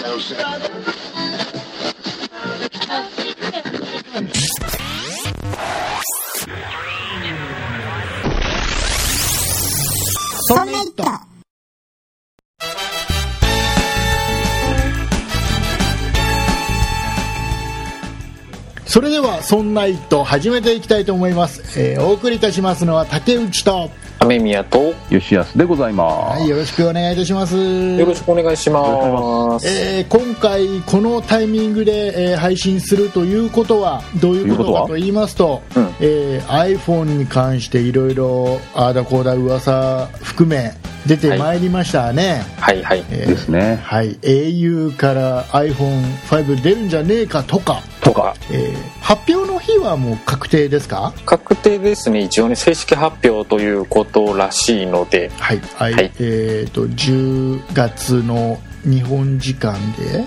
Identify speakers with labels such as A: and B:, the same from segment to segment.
A: そんな糸。それではそんな糸始めていきたいと思います。お送りいたしますのは竹内と
B: 雨宮と
C: 吉安でございます。
A: はい、よろしくお願いいたします。
B: よろしくお願いします。
A: 今回このタイミングで、配信するということはどういうことかと言いますと、iPhone に関していろいろあーだこーだ噂含め出てまいりましたね。
B: はいはい、
C: ですね。
A: はい、au から iPhone5 出るんじゃねえかとか、発表の日はもう確定ですか？
B: 確定ですね。一応ね、正式発表ということらしいので、
A: はい、はい、10月の日本時間で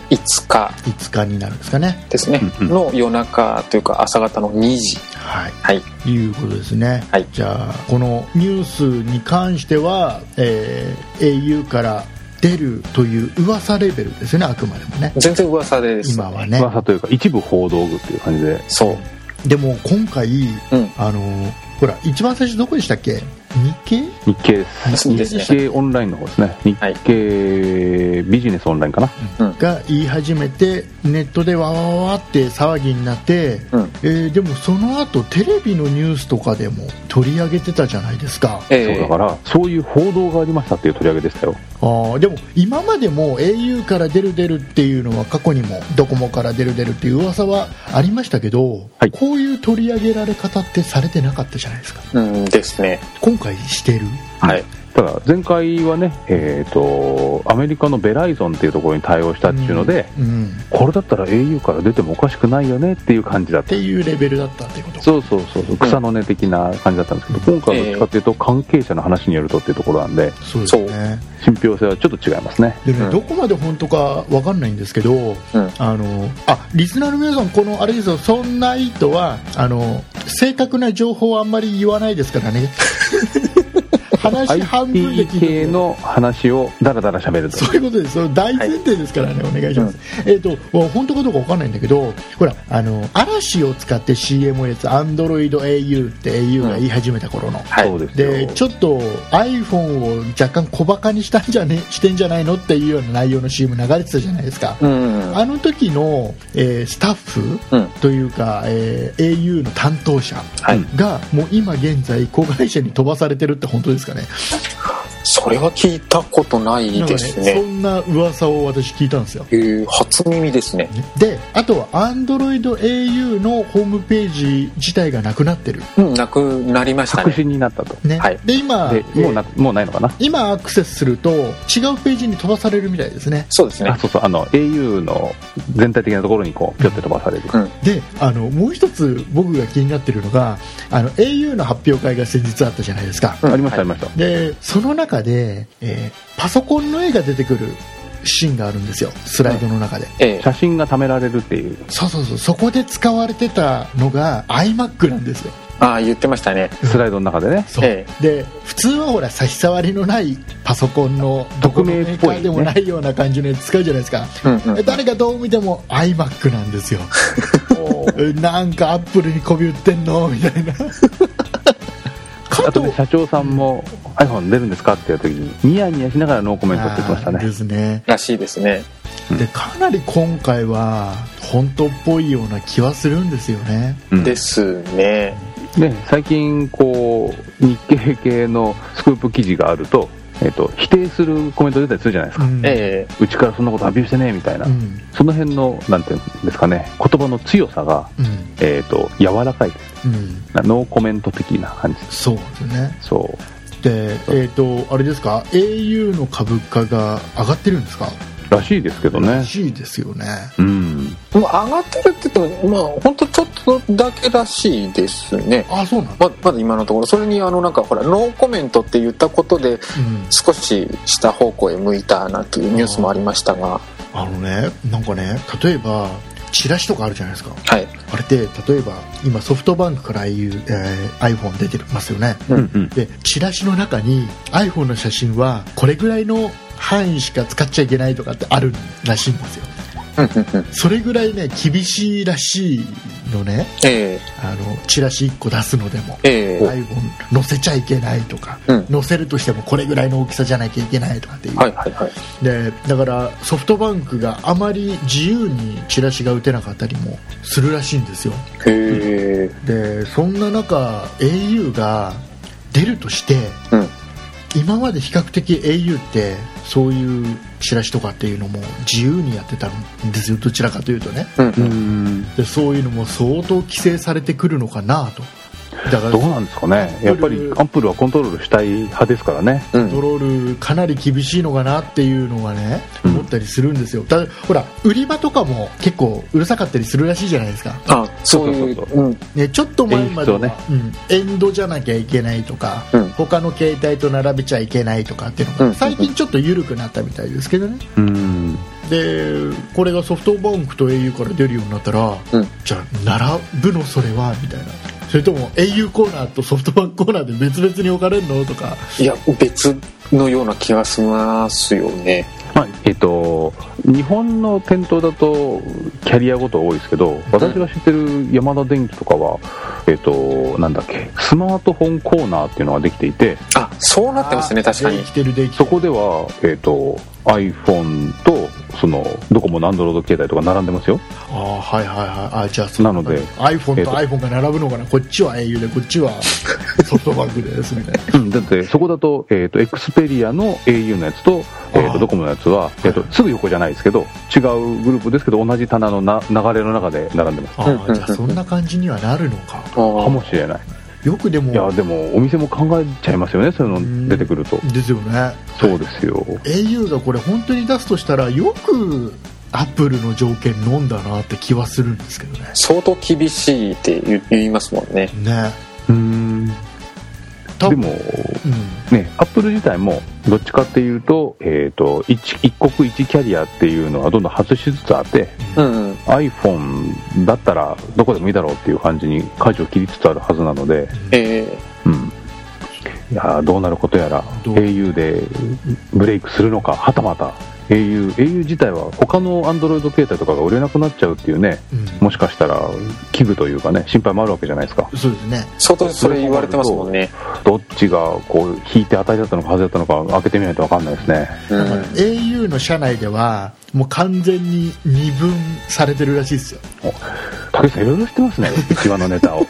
A: 5日になるんですかね。
B: ですね、の夜中というか朝方の2時、
A: はい、
B: はい、
A: いうことですね。
B: はい、
A: じゃあこのニュースに関しては、au から出るという噂レベルですよね。あくまでもね、
B: 全然噂です、
A: 今はね。
C: 噂というか一部報道具っていう感じで。
B: そう
A: でも今回、ほら一番最初どこでしたっけ？日経
B: ですね。
C: 日経オンラインの方ですね。日経ビジネスオンラインかな、
A: が言い始めてネットでわわわって騒ぎになって、でもその後テレビのニュースとかでも取り上げてたじゃないですか。
C: そうだからそういう報道がありましたっていう取り上げでしたよ。
A: でも今までも au から出るっていうのは過去にもドコモから出るっていう噂はありましたけど、こういう取り上げられ方ってされてなかったじゃないですか。
B: ですね。
A: 今回してる。
B: はい。
C: ただ前回はね、アメリカのベライゾンっていうところに対応したっていうので、これだったら au から出てもおかしくないよねっていう感じだったって
A: いうレベルだったっていうこと。
C: そう草の根的な感じだったんですけど、今回はどっちかっていうと関係者の話によるとっていうところなんで、
A: そうですね、
C: 信憑性はちょっと違いますね。
A: でね、どこまで本当か分かんないんですけど、リスナーの皆さん、このあれですよ、そんな意図は正確な情報はあんまり言わないですからね。話半分で聞いて
C: IT 系の話をダラダラ喋ると、
A: そういうことです。それ大前提ですからね、お願いします。本当かどうか分かんないんだけど、ほら嵐を使って CM をやつ Android au って au が言い始めた頃の、でちょっと iPhone を若干小バカにしてんじゃないのっていうような内容の CM 流れてたじゃないですか。あの時の、スタッフというか、au の担当者がもう今現在子会社に飛ばされてるって本当ですかね？
B: それは聞いたことないですね。
A: そんな噂を私聞いたんですよ。
B: 初耳ですね。
A: で、あとは Android au のホームページ自体がなくなってる。
B: なくなりましたね。
C: 白紙になったと。
A: ね。で今
C: もうないのかな。
A: 今アクセスすると違うページに飛ばされるみたいですね。
B: そうですね。
C: au の全体的なところにこうピョって飛ばされる。
A: で、もう一つ僕が気になってるのがau の発表会が先日あったじゃないですか。
C: ありましたありました。
A: でその中で、パソコンの絵が出てくるシーンがあるんですよ、スライドの中で。
C: 写真が貯められるっていう。
A: そこで使われてたのが iMac なんですよ。
B: 言ってましたね、
C: スライドの中でね。
A: で普通はほら差し障りのないパソコンのどこのメーカーでもないような感じのやつ使うじゃないですか。誰がどう見ても iMac なんですよ。なんかアップルに媚び売ってんのみたいな。
C: あと社長さんも iPhone 出るんですかって言った時にニヤニヤしながらノーコメントって言ってましたね。
A: ですね。
B: らしいですね。
A: でかなり今回は本当っぽいような気はするんですよね。
B: ですね。
C: で最近こう日経系のスクープ記事があると、否定するコメント出たりするじゃないですか。うちからそんなことアピールしてねみたいな、その辺のなんていうんですかね、言葉の強さが、柔らかいです、ノーコメント的な感じ。
A: そうですね。
C: そう
A: であれですか、 au の株価が上がってるんですか？
C: らしいですけどね。
A: らしいですよね。
B: 上がってるって言っても本当ちょっとだけらしいですね。
A: そうなん
B: まだ今のところ。それになんかほらノーコメントって言ったことで、少し下方向へ向いたなというニュースもありましたが、
A: なんかね、例えばチラシとかあるじゃないですか。
B: はい。
A: あれって例えば今ソフトバンクからiPhone 出てますよね。でチラシの中に iPhone の写真はこれぐらいの範囲しか使っちゃいけないとかってあるらしいんですよ。それぐらいね厳しいらしいのね、チラシ1個出すのでも、iPhone 載せちゃいけないとか、載せるとしてもこれぐらいの大きさじゃなきゃいけないとかっていう、でだからソフトバンクがあまり自由にチラシが打てなかったりもするらしいんですよ。でそんな中 au が出るとして、今まで比較的 au ってそういうチラシとかっていうのも自由にやってたんですよ、どちらかというとね、でそういうのも相当規制されてくるのかなと。
C: だからどうなんですかね、やっぱりアップルはコントロールしたい派ですからね、
A: コントロールかなり厳しいのかなっていうのがね、思ったりするんですよ。だほら売り場とかも結構うるさかったりするらしいじゃないですか。
B: そういう
A: ね、ちょっと前までは、エンドじゃなきゃいけないとか、他の携帯と並べちゃいけないとかっていうのが最近ちょっと緩くなったみたいですけどね。でこれがソフトバンクと au から出るようになったら、じゃあ並ぶのそれはみたいな、それとも au コーナーとソフトバンクコーナーで別々に置かれるのとか。
B: いや別のような気がしますよね。
C: 日本の店頭だとキャリアごと多いですけど、私が知ってるヤマダ電機とかは、なんだっけ、スマートフォンコーナーっていうのができていて、
B: そうなってますね。確かに
C: そこでは、iPhone とそのドコモの Android 携帯とか並んでますよ。
A: じゃあなので iPhone と iPhone が並ぶのかな、こっちは au でこっちはソフトバンクですみたいな。
C: だってそこだと、エクスペリアの au のやつと、ドコモのやつは、すぐ横じゃないですけど違うグループですけど同じ棚の流れの中で並んでます。
A: じゃあそんな感じにはなるのか
C: もしれない。
A: よくでも、
C: いやでもお店も考えちゃいますよね、そういうの出てくると。
A: ですよね。
C: そうですよ。
A: au がこれ本当に出すとしたらよくアップルの条件飲んだなって気はするんですけどね。
B: 相当厳しいって言いますもんね。
C: でも、アップル自体もどっちかっていうと、一国一キャリアっていうのはどんどん外しつつあって、iPhone だったらどこでもいいだろうっていう感じに舵を切りつつあるはずなので、いやどうなることやら、au でブレイクするのか、はたまたau 自体は他の Android 携帯とかが売れなくなっちゃうっていうね、もしかしたら危惧というかね、心配もあるわけじゃないですか。
A: そうですね。
B: 相当それ言われてますもんね。
C: どっちがこう引いて当たりだったのか外だったのか開けてみないと分かんないですね。
A: au の社内ではもう完全に二分されてるらしいですよ。
C: 武井さんいろいろ知ってますね、一番のネタを。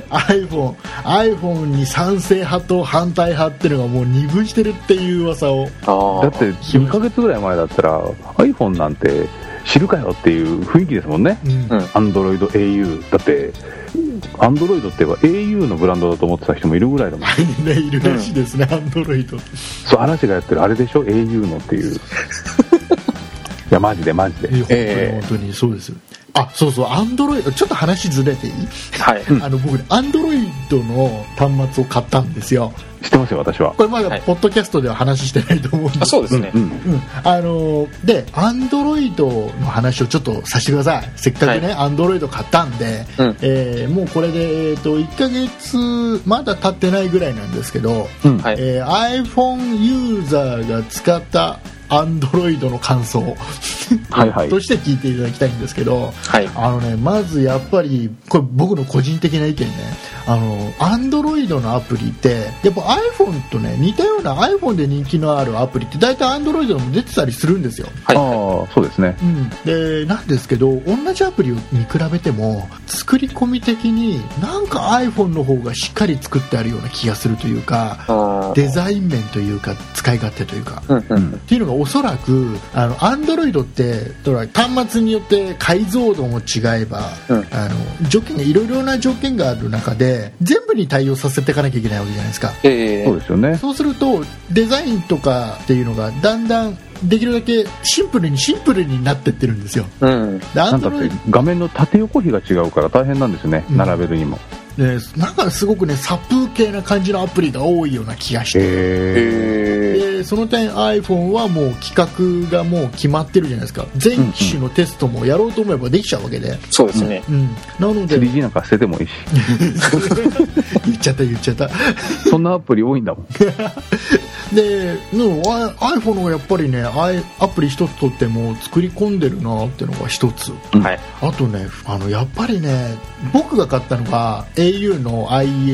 A: iPhone に賛成派と反対派っていうのがもう二分してるっていう噂を。
C: だって2ヶ月ぐらい前だったら iPhone なんて知るかよっていう雰囲気ですもんね。Android au だって、アンドロイドって言えば au のブランドだと思ってた人もいるぐらいだもん
A: ね。いるらしいですね、アンドロイド。
C: そう、嵐がやってるあれでしょ、au のっていう。いやマジで本
A: 当にそうですよ。そうそう、アンドロイド、ちょっと話ずれていい？僕アンドロイドの端末を買ったんですよ。
C: 知ってますよ、私は。
A: これまだポッドキャストでは話してないと思うんです。
B: そうですね。
A: でアンドロイドの話をちょっとさせてください。せっかくね、アンドロイド買ったんで、もうこれで1ヶ月まだ経ってないぐらいなんですけど、iPhone ユーザーが使ったアンドロイドの感想として聞いていただきたいんですけど、まずやっぱりこれ僕の個人的な意見ね、アンドロイドのアプリってやっぱ iPhone とね似たような iPhone で人気のあるアプリって大体アンドロイドでも出てたりするんですよ。
C: そうですね。
A: でなんですけど同じアプリを見比べても作り込み的になんか iPhone の方がしっかり作ってあるような気がするというか、デザイン面というか使い勝手というか、っていうのがおそらくAndroid って端末によって解像度も違えば、条件がいろいろな条件がある中で全部に対応させていかなきゃいけないわけじゃないですか。
C: そうですよね。
A: そうするとデザインとかっていうのがだんだんできるだけシンプルになってってるんですよ。
C: なんだって画面の縦横比が違うから大変なんですよね、並べるにも。
A: なんかすごくね殺風景な感じのアプリが多いような気がして、その点 iPhone はもう企画がもう決まってるじゃないですか。全機種のテストもやろうと思えばできちゃうわけで。
B: そうですね。
A: なので
C: 3G なんか捨ててもいいし
A: 言っちゃった
C: そんなアプリ多いんだもん。
A: で iPhone のやっぱりねアプリ一つとっても作り込んでるなっていうのが一つ、
B: はい、
A: あとねやっぱりね僕が買ったのが au の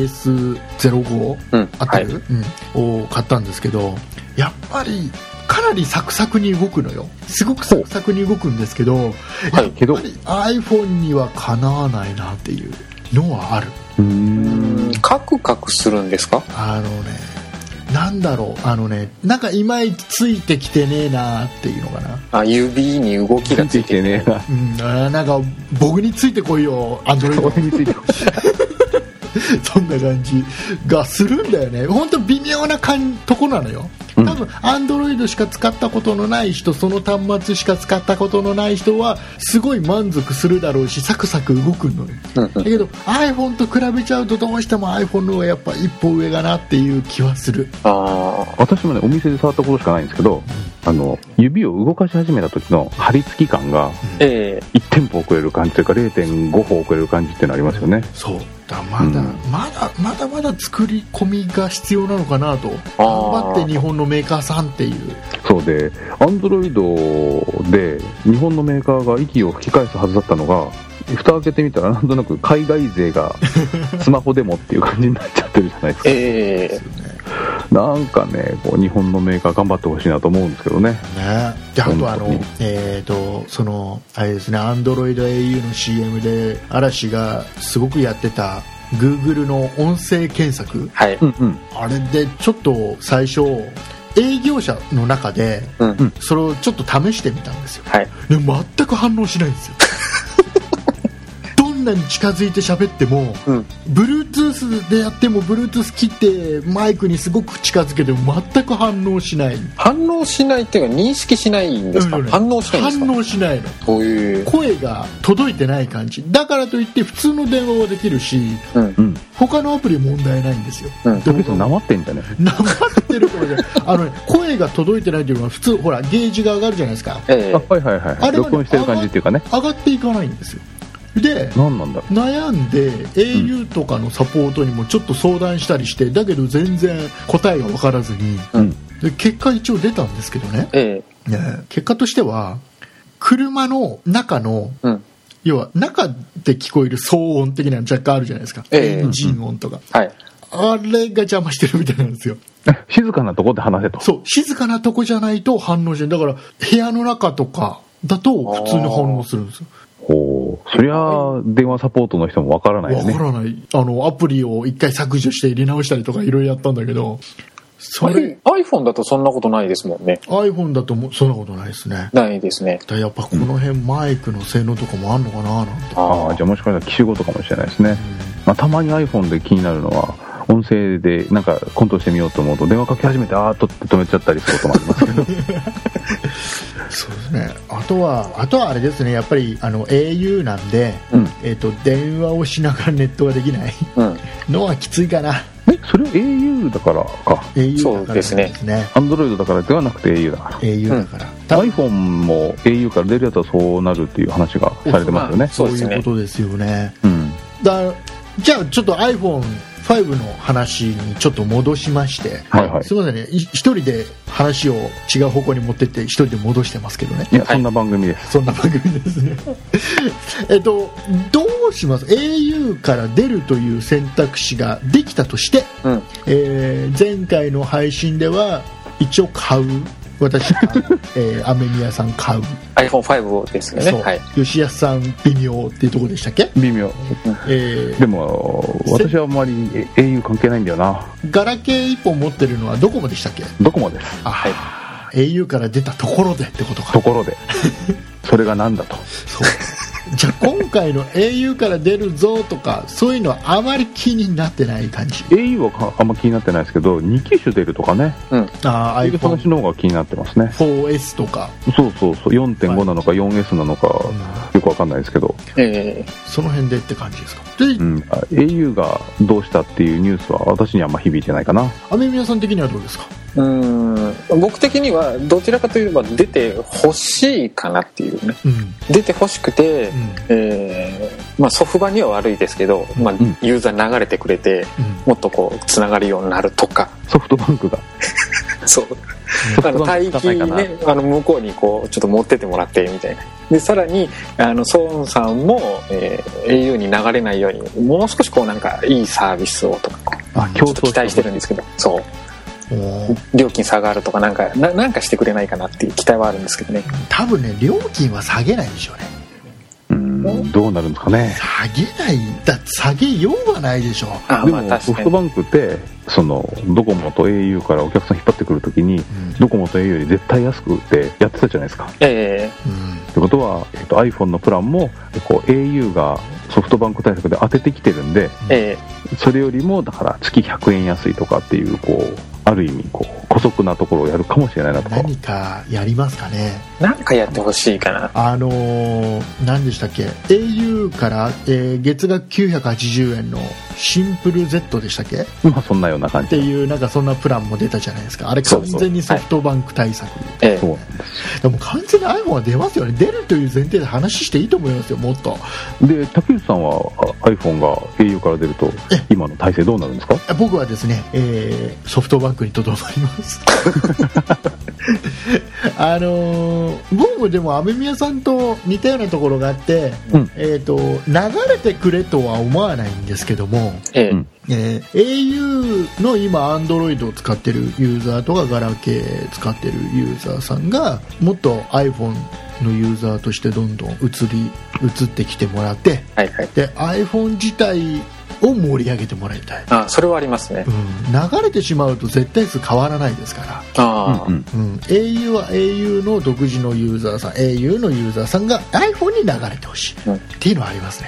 A: IS05、合ってる、を買ったんですけど、やっぱりかなりサクサクに動くのよ。すごくサクサクに動くんですけど、やっぱり iPhone にはかなわないなっていうのはある。
B: カクカクするんですか？
A: なんだろう、なんかいまいちついてきてねえなっていうのかな。
B: 指に動きがついてね
A: えな。なんか僕についてこいよ、アンドロイドについてこいそんな感じがするんだよね。本当微妙なとこなのよ。多分アンドロイドしか使ったことのない人、その端末しか使ったことのない人はすごい満足するだろうし、サクサク動くのよ。だけど iPhone と比べちゃうとどうしても iPhone の方がやっぱ一歩上かなっていう気はする。
C: 私もねお店で触ったことしかないんですけど、指を動かし始めた時の張り付き感が1店舗遅れる感じというか 0.5 歩遅れる感じっていうのありますよね。
A: そうだ、まだ作り込みが必要なのかなと。頑張って日本のメーカーさんっていう。
C: そうで、アンドロイドで日本のメーカーが息を吹き返すはずだったのが、蓋開けてみたらなんとなく海外勢がスマホでもっていう感じになっちゃってるじゃないですか。なんかね、こう日本のメーカー頑張ってほしいなと思うんですけどね。
A: で、あとそのあれですね、アンドロイド au の CM で嵐がすごくやってた Google の音声検索、あれでちょっと最初営業者の中でそれをちょっと試してみたんですよ。で全く反応しないんですよ。どんなに近づいて喋っても、Bluetooth でやっても Bluetooth 切ってマイクにすごく近づけても全く反応しない。
B: 反応しないっていうか認識しないんですか？反応しないんですか？
A: 反応しないの。声が届いてない感じだからといって普通の電話はできるし、他のアプリ問題ないんですよ。
C: だけどなまってんじゃね？
A: なまってるからじゃない。声が届いてないというのは普通ほらゲージが上がるじゃないですか。
C: あれはね、録音してる感じっていうかね、
A: 上がっていかないんですよ。で
C: 何なんだろう、
A: 悩んで au とかのサポートにもちょっと相談したりして、だけど全然答えが分からずに、で結果一応出たんですけどね、結果としては車の中の、要は中で聞こえる騒音的なの若干あるじゃないですか、エンジン音とか、あれが邪魔してるみたいなんですよ。
C: 静かなとこで話せと。
A: そう、静かなとこじゃないと反応しない。だから部屋の中とかだと普通に反応するんですよ。
C: そりゃ電話サポートの人もわからないよね。
A: わからない。アプリを一回削除して入れ直したりとかいろいろやったんだけど、
B: それ iPhone だとそんなことないですもんね。
A: iPhone だとそんなことないですね。
B: ないですね。
A: やっぱこの辺、マイクの性能とかもあんのかななんて。
C: じゃあもしかしたら機種ごとかもしれないですね。たまに iPhone で気になるのは音声でなんかコントロールしてみようと思うと電話かけ始めてとって止めちゃったりすることもありますけど
A: そうですね。あとはあれですね、やっぱりau なんで、電話をしながらネットができないのはきついかな。
C: それは au だからか。
B: au だからですね。
C: Android だからではなくて au だから。
A: au だから、
C: iPhone も au から出るやつはそうなるっていう話がされてますよね。
A: そういうことですよね。じゃあちょっと iPhone5 の話にちょっと戻しまして、すみませんね、一人で話を違う方向に持ってって一人で戻してますけどね。
C: いや、そんな番組です。
A: そんな番組ですね。どうします？ au から出るという選択肢ができたとして、前回の配信では一応買う。私が、アメミヤさん買う
B: iPhone5 ですよね。
A: 吉安さん微妙っていうところでしたっけ？
C: 微妙。でも私はあんまり au 関係ないんだよな。
A: ガラケー1本持ってるのはドコモでしたっけ？
C: ドコモです。
A: au から出たところでってことか。
C: ところでそれがなんだと。
A: そうじゃあ今回の au から出るぞとかそういうのはあまり気になってない感じ。
C: au はあんま気になってないですけど2機種出るとかね、iPhone 話の方が気になってますね。
A: 4S とか。
C: そう 4.5 なのか 4S なのかよくわかんないですけど、
A: その辺でって感じですか。
C: au がどうしたっていうニュースは私にはあんま響いてないかな。
A: アメミヤさん的にはどうですか？
B: 僕的にはどちらかといえば出てほしいかなっていうね、出てほしくて、ソフトバには悪いですけど、ユーザー流れてくれて、もっとこうつながるようになるとか。
C: ソフトバンクが
B: そう帯域ね、向こうにこうちょっと持ってってもらってみたいな。でさらに孫さんも、au に流れないようにもう少しこうなんかいいサービスをとかちょっと期待してるんですけど、そう料金下がるとかなんかしてくれないかなっていう期待はあるんですけどね。
A: 多分ね料金は下げないでしょうね。
C: どうなるんですかね。
A: 下げないだって下げようがないでしょう。
C: でもソフトバンクってそのドコモと au からお客さん引っ張ってくるときに、ドコモと au より絶対安くってやってたじゃないですか。ってことは、iPhone のプランもこう au がソフトバンク対策で当ててきてるんで、それよりもだから月100円安いとかっていうこうある意味こう姑息なところをやるかもしれないなとか。
A: 何かやりますかね。
B: 何かやってほしいかな。
A: 何でしたっけ au から、月額980円のシンプル Z でしたっけ。
C: まあそんなような感じ
A: っていうなんかそんなプランも出たじゃないですか。あれ完全にソフトバンク対策。
C: そう
A: でも完全に iPhone は出ますよね。出るという前提で話していいと思いますよ。もっと
C: で竹内さんは iPhone が au から出ると今の体制どうなるんですか。
A: 僕はですね、ソフトバンクにとどまります僕もでも雨宮さんと似たようなところがあって、流れてくれとは思わないんですけども、au の今 Android を使ってるユーザーとかガラケー使ってるユーザーさんがもっと iPhone のユーザーとしてどんどん移ってきてもらって、で iPhone 自体を盛り上げてもらいたい。
B: それはありますね。
A: 流れてしまうと絶対数変わらないですから。au は au の独自のユーザーさん au のユーザーさんが iPhone に流れてほしい、っていうのはありますね。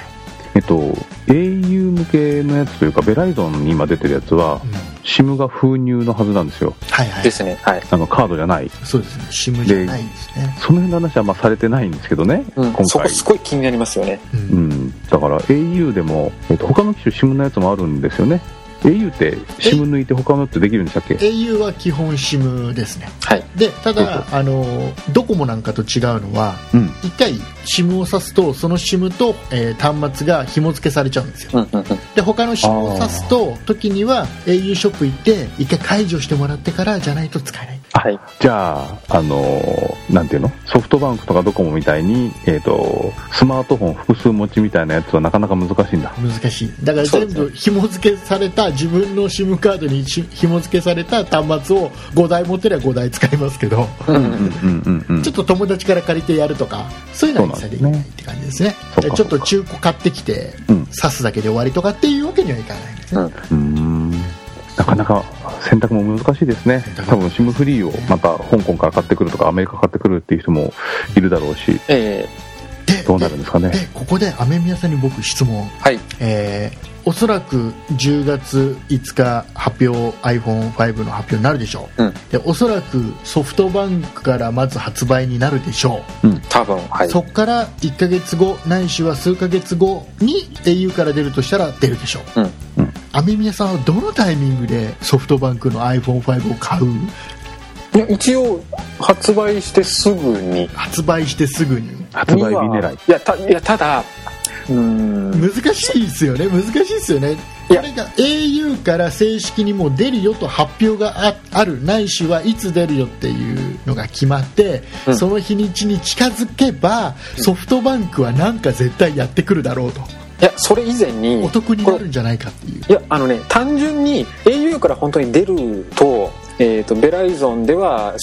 C: au 向けのやつというかベライゾンに今出てるやつは、SIM が封入のはずなんですよ。
B: ですね。
C: カードじゃない。
A: そうですね。SIM じゃないですね。
C: その辺の話はまあされてないんですけどね。今回
B: そこすごい気になりますよね。
C: だから au でも、他の機種 SIM のやつもあるんですよね。au って SIM 抜いて他のやつできるんでしたっけ。
A: au は基本 SIM ですね。でただドコモなんかと違うのは、一回 SIM を挿すとその SIM と、端末が紐付けされちゃうんですよ。で他の SIM を挿すと時には au ショップ行って一回解除してもらってからじゃないと使えない。
C: じゃあなんていうのソフトバンクとかドコモみたいに、スマートフォン複数持ちみたいなやつはなかなか難しいんだ。
A: 難しい。だから全部紐付けされた自分の SIM カードに紐付けされた端末を5台持ってれば5台使いますけど、ちょっと友達から借りてやるとかそういうのは一切できないって感じですね。ちょっと中古買ってきて挿すだけで終わりとかっていうわけにはいかないんですね。
C: なかなか選択も難しいですね。多分 SIM フリーをまた香港から買ってくるとかアメリカ買ってくるっていう人もいるだろうし、どうなるんですかね。
A: ここで雨宮さんに僕質問。おそらく10月5日発表 iPhone5 の発表になるでしょう、でおそらくソフトバンクからまず発売になるでしょう、
B: 多分、
A: そこから1ヶ月後ないしは数ヶ月後に au から出るとしたら出るでしょう、雨宮さんはどのタイミングでソフトバンクの iPhone5 を買う？
B: いや一応発売してすぐに
C: 発売日狙い。
B: いやただ
A: 難しいですよね。これが au から正式にもう出るよと発表があるないしはいつ出るよっていうのが決まって、その日にちに近づけばソフトバンクはなんか絶対やってくるだろうと。
B: いやそれ以前に
A: お得になるんじゃないかっていう。
B: いや単純に au から本当に出るとベライゾンでは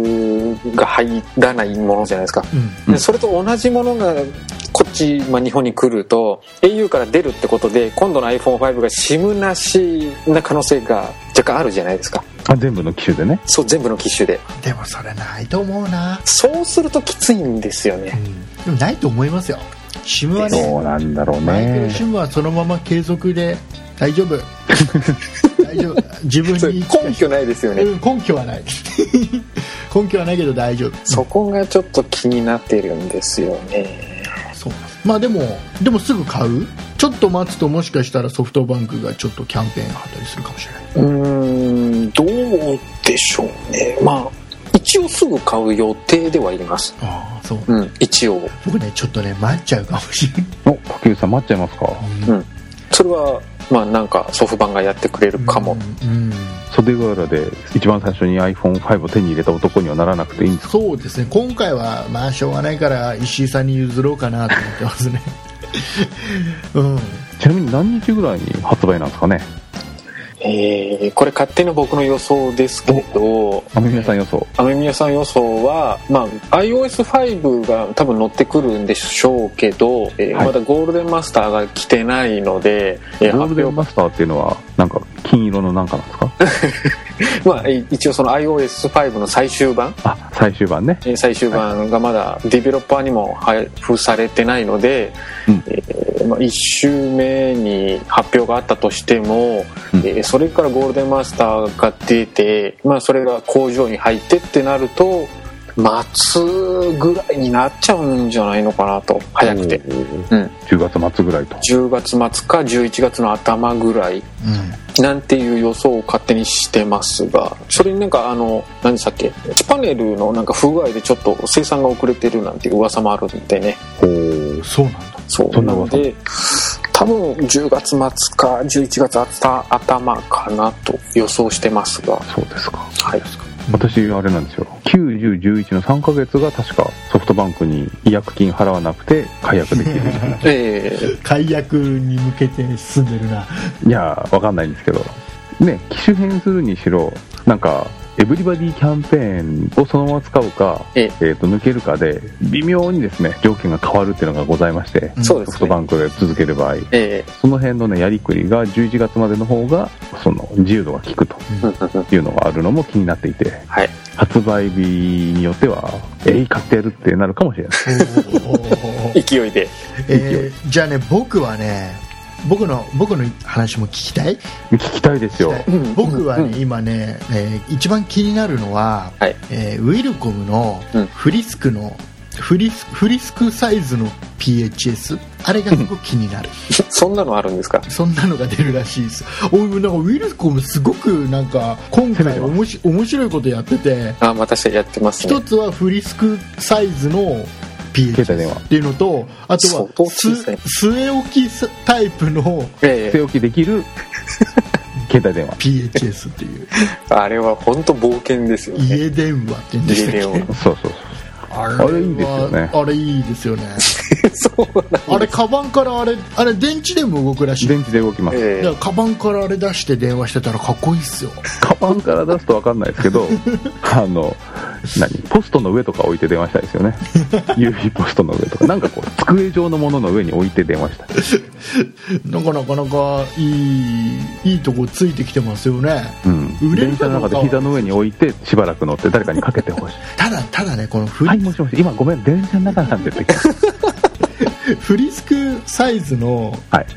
B: SIM が入らないものじゃないですか、でそれと同じものがこっち、日本に来ると au から出るってことで今度の iPhone5 が SIM なしな可能性が若干あるじゃないですか。
C: 全部の機種でね。
B: そう全部の機種で。
A: でもそれないと思うな。
B: そうするときついんですよね、
A: でもないと思いますよ。SIM はね、
C: そうなんだろうね。
A: マイクロ SIM はそのまま継続で大丈夫大丈夫。自分に
B: 根拠ないですよね、
A: 根拠はない根拠はないけど大丈夫。
B: そこがちょっと気になってるんですよね。
A: そうでもすぐ買う？ちょっと待つともしかしたらソフトバンクがちょっとキャンペーン貼ったりするかもしれない。
B: どうでしょうね。一応すぐ買う予定ではいます。
A: そう、
B: 一応
A: 僕ねちょっとね待っちゃうかもしれない。
C: 竹内さん待っちゃいますか？
B: それはなんかソフバンがやってくれるかも、
C: 袖ヶ浦で一番最初に iPhone5 を手に入れた男にはならなくていいんですか？
A: そうですね、今回はまあしょうがないから石井さんに譲ろうかなと思ってますねうん、
C: ちなみに何日ぐらいに発売なんですかね？
B: これ勝手な僕の予想ですけど、
C: 雨宮さん予想
B: は、まあ、iOS5 が多分乗ってくるんでしょうけど、まだゴールデンマスターが来てないので、
C: ゴールデンマスターっていうのはなんか金色のなんかなんですか？
B: まあ、一応その iOS5 の最終版
C: ね、
B: 最終版がまだディベロッパーにも配布されてないので、まあ、1週目に発表があったとしても、それからゴールデンマスターが出て、まあ、それが工場に入ってってなると末ぐらいになっちゃうんじゃないのかなと、早くて、
C: 10月末ぐらいと、
B: 10月末か11月の頭ぐらい、なんていう予想を勝手にしてますが、それになんか何でしたっけ、1パネルのなんか不具合でちょっと生産が遅れてるなんていう噂もあるんでね。
A: そうなんだ。
B: そうなので多分10月末か11月頭かなと予想してますが。
C: そうですか。
B: はい。
C: 私あれなんですよ、9、10、11の3ヶ月が確かソフトバンクに違約金払わなくて解約できる
A: 解約に向けて進んでるな。
C: いやわかんないんですけどね、機種変するにしろなんかエブリバディキャンペーンをそのまま使うか、抜けるかで微妙にですね条件が変わるっていうのがございまして、ソフトバンクで続ける場合、その辺のねやりくりが11月までの方がその自由度が効くというのがあるのも気になっていて、発売日によっては買ってやるってなるかもしれない
B: 勢いで、
A: じゃあね、僕の話も聞きたい
C: ですよ。
A: 僕はね、今ね、一番気になるのは、ウィルコムのフリスクサイズの PHS、 あれがすごく気になる
B: そんなのあるんですか？
A: そんなのが出るらしいです。なんかウィルコムすごくなんか今回面白いことやってて、
B: 私やってますね。
A: 一つはフリスクサイズのPHS っていうのと、あとは据え置きタイプの
C: 据え置きできる携帯電話
A: PHS っていう
B: あれは本当冒険ですよね。
A: 家電話って言うんでしたっけ？
C: そうあれいいですよね。
A: あれいいですよね
B: そうなんです。
A: あれカバンからあれ電池でも動くらしい。
C: 電池で動きます、
A: だからカバンからあれ出して電話してたらかっこいいっすよ。
C: カバンから出すと分かんないですけどポストの上とか置いて電話したいですよね郵便ポストの上とかなんかこう机状のものの上に置いて電話したい
A: なかなかいいとこついてきてますよね。
C: 電車の中で膝の上に置いてしばらく乗って誰かにかけてほしい
A: ただね、この
C: はい、もしもし、今ごめん電車の中なんて言って
A: フリスクサイズの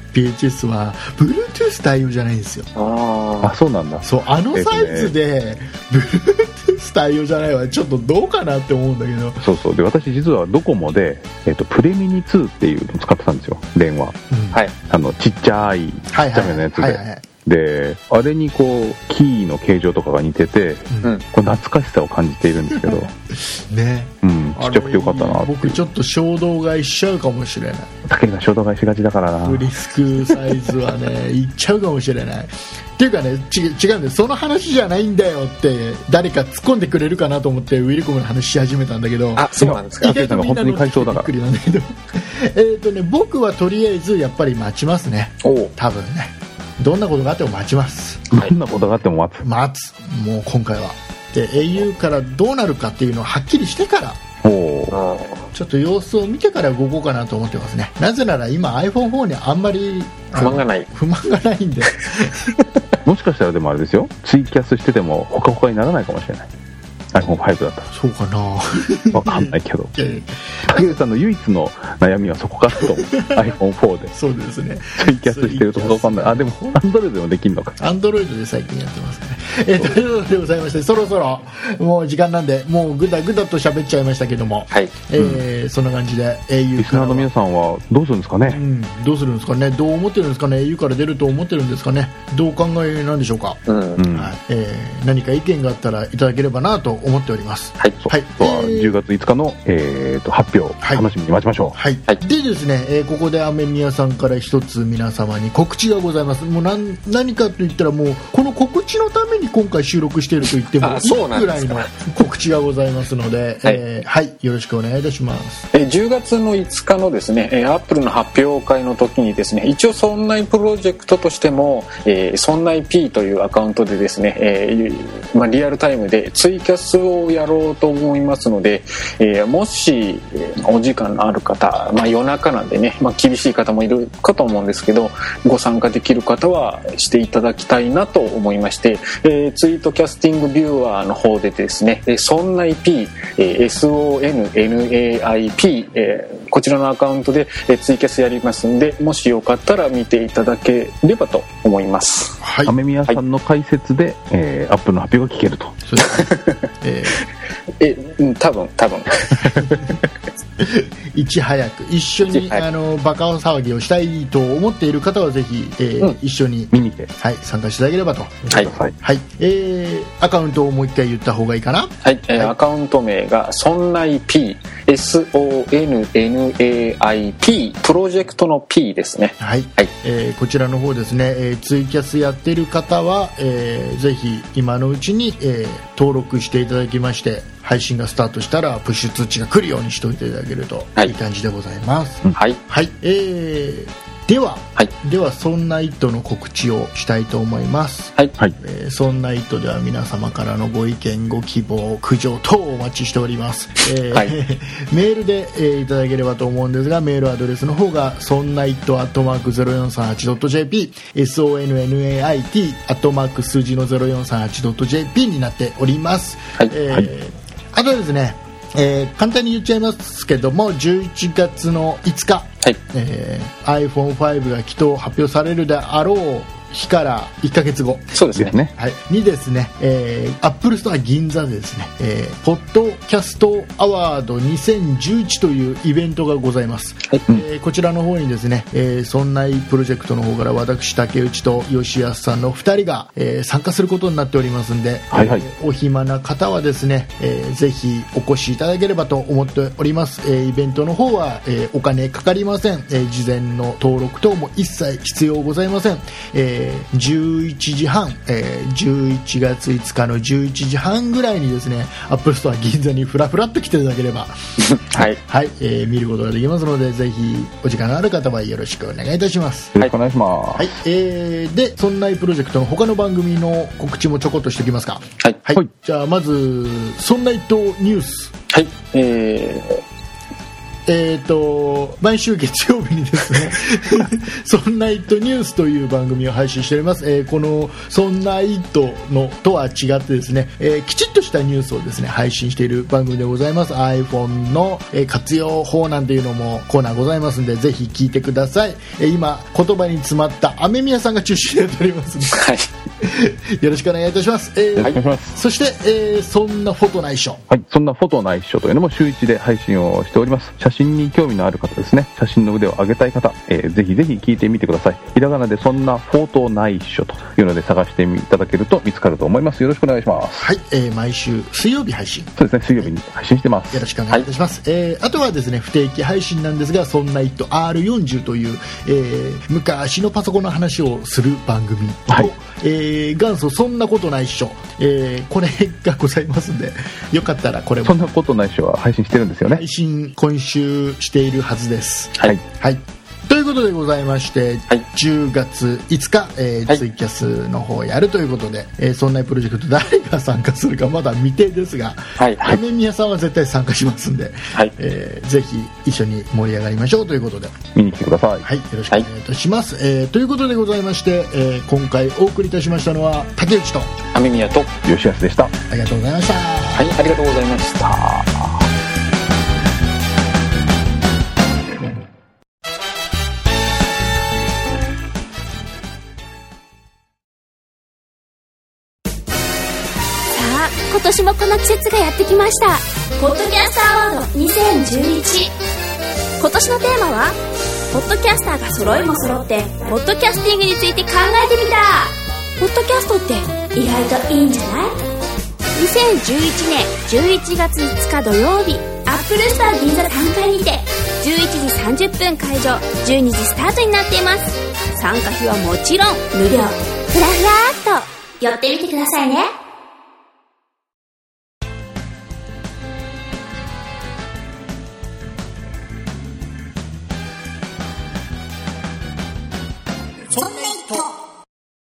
A: PHS は Bluetooth 対応じゃないんですよ。
C: そうなんだ。
A: そう、サイズで Bluetooth 対応じゃないわ。ちょっとどうかなって思うんだけど。
C: そうで、私実はドコモで、プレミニ2っていうのを使ってたんですよ、電話。ちっちゃいのやつで、あれにこうキーの形状とかが似てて、こう懐かしさを感じているんですけど
A: ね、
C: ちっちゃくてよかったなって。
A: 僕ちょっと衝動買いしちゃうかもしれない。
C: 武が衝動買いしがちだからな。
A: フリスクサイズはねいっちゃうかもしれないっていうかね、違うんで、その話じゃないんだよって誰か突っ込んでくれるかなと思ってウィルコムの話し始めたんだけど、
B: そうなんですか？
A: 意外とみんなのびっくりなんだけど僕はとりあえずやっぱり待ちますね。多分ね、どんなことがあっても待ちます。
C: どんなことがあっても待つ。
A: もう今回はで au からどうなるかっていうのをはっきりしてから、ちょっと様子を見てから動こうかなと思ってますね。なぜなら今 iPhone4 にあんまり
B: 不満がない
A: んで
C: もしかしたらでもあれですよ、ツイキャスしててもほかほかにならないかもしれない。iPhone5 だったら。
A: そうかな
C: わかんないけど竹内さんの唯一の悩みはそこかとiPhone4 で
A: そうですね、
C: ツイキャスしてるとわかんない。でも Android でもできるのか。
A: Android で最近やってますね。ということでございまして、そろそろもう時間なんで、もうぐだぐだと喋っちゃいましたけども、そんな感じで au
C: リスナーの皆さんはどうするんですかね。
A: どうするんですかね。どう思ってるんですかね。 au から出ると思ってるんですかね。どう考えなんでしょうか。何か意見があったらいただければなと思っております。
C: あとは10月5日の、発表、楽しみに待ちましょう。
A: でですね、ここで雨宮さんから一つ皆様に告知がございます。もう何かといったら、もうこの告知のためにに今回収録していると言ってもいいぐらいの告知がございますので、はい、よろしくお願いいたします。
B: 10月の5日のですね、アップルの発表会の時にですね、一応そんないプロジェクトとしても、そんない P というアカウントでですね、リアルタイムでツイキャスをやろうと思いますので、もしお時間のある方、夜中なんでね、厳しい方もいるかと思うんですけど、ご参加できる方はしていただきたいなと思いまして、ツイートキャスティングビューアーの方でですね、そんない P、SONNAIP、こちらのアカウントでツイキャスやりますんで、もしよかったら見ていただければと思います。
C: はい、雨宮さんの解説で、アップルの発表が聞けると。そう
A: ですね。
B: 多分
A: いち早く一緒にバカ騒ぎをしたいと思っている方はぜひ、一緒に
C: 見に来て、
A: 参加していただければと。アカウントをもう一回言った方がいいかな。
B: アカウント名がそんない P、 SONNAIP、 プロジェクトの P ですね。
A: こちらの方ですね、ツイキャスやってる方は、ぜひ今のうちに、登録していただきまして、配信がスタートしたらプッシュ通知が来るようにしておいていただけるといい感じでございます。ではそんなイットの告知をしたいと思います。そんなイットでは皆様からのご意見ご希望苦情等お待ちしております。メールで、いただければと思うんですが、メールアドレスの方がそんなイット@0438.jp、 SONNAIT@ 数字の 0438.jp になっております。あとですね、簡単に言っちゃいますけども、11月の5日、iPhone5 がきっと発表されるであろう日から1ヶ月後、
B: そうですね、
A: にですね、アップルストア銀座でですね、ポッドキャストアワード2011というイベントがございます。こちらの方にですね、そんないプロジェクトの方から私竹内と吉安さんの2人が、参加することになっておりますので、お暇な方はですね、ぜひお越しいただければと思っております。イベントの方は、お金かかりません。事前の登録等も一切必要ございません。11時半、11月5日の11時半ぐらいにですね、アップルストア銀座にフラフラっと来ていただければ見ることができますので、ぜひお時間のある方はよろしくお願いいたします。
C: よろしくお願いします。
A: で、そんないプロジェクトの他の番組の告知もちょこっとしておきますか。じゃあまずそんないとニュース。毎週月曜日にですねそんなイットニュースという番組を配信しております。このそんなイットのとは違ってですね、きちっとしたニュースをですね配信している番組でございます。 iPhone の活用法なんていうのもコーナーございますので、ぜひ聞いてください。今言葉に詰まった雨宮さんが中心でやっておりますので、よろしくお願いいたします。そして、そんなフォトないっしょ。
C: そんなフォトないっしょというのも週1で配信をしております。写真に興味のある方ですね、写真の腕を上げたい方、ぜひぜひ聞いてみてください。ひらがなでそんなフォトないっしょというので探していただけると見つかると思います。よろしくお願いします。
A: 毎週水曜日配信。
C: そうですね、水曜日に配信してます。
A: よろしくお願いいたします。あとはですね、不定期配信なんですが、そんなイット R40 という、昔のパソコンの話をする番組と、元祖そんなことないっしょ、これがございますので、よかったらこれも。
C: そんなことないっしょは配信してるんですよね。
A: 配信今週しているはずです。ということでございまして、10月5日、ツイキャスの方やるということで、そんなプロジェクト誰が参加するかまだ未定ですが、雨宮さんは絶対参加しますんで、ぜひ一緒に盛り上がりましょうということで
C: 見に来てください。
A: よろしくお願いいたします。ということでございまして、今回お送りいたしましたのは竹内と
B: 雨宮と
C: 吉安でした。
A: ありがとうございました。
B: ありがとうございました。
D: 今年もこの季節がやってきました。ポッドキャストアワード2011。今年のテーマはポッドキャスターが揃いも揃ってポッドキャスティングについて考えてみた。ポッドキャストって意外といいんじゃない？ 2011年11月5日土曜日、アップルストア銀座3階にて11時30分会場、12時スタートになっています。参加費はもちろん無料。ふらふらーっと寄ってみてくださいね。
E: そんな